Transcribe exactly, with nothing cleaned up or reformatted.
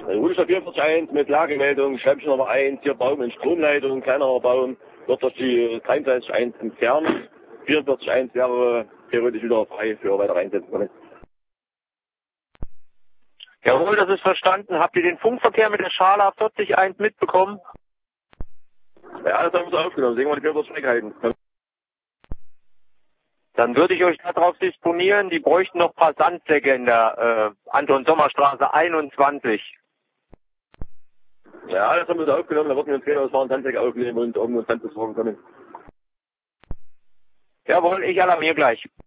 Rudolstadt vierundvierzig eins mit Lagemeldung, Schreibchen Nummer eins, hier Baum in Stromleitung, kleinerer Baum, wird durch die dreiunddreißig eins entfernt. vierundvierzig eins wäre theoretisch wieder frei für weitere Einsätze. Jawohl, das ist verstanden. Habt ihr den Funkverkehr mit der Schala vierzig eins mitbekommen? Ja, das haben wir so aufgenommen. Sehen wir die vierundvierzig Freiheiten. Dann würde ich euch darauf disponieren, die bräuchten noch ein paar Sandsäcke in der äh, Anton-Sommer-Straße einundzwanzig. Ja, das haben wir so aufgenommen. Da wollten wir uns gerne aus fahren Sandsäcke aufnehmen und irgendwo Sand besorgen können. Jawohl, ich alarmiere gleich.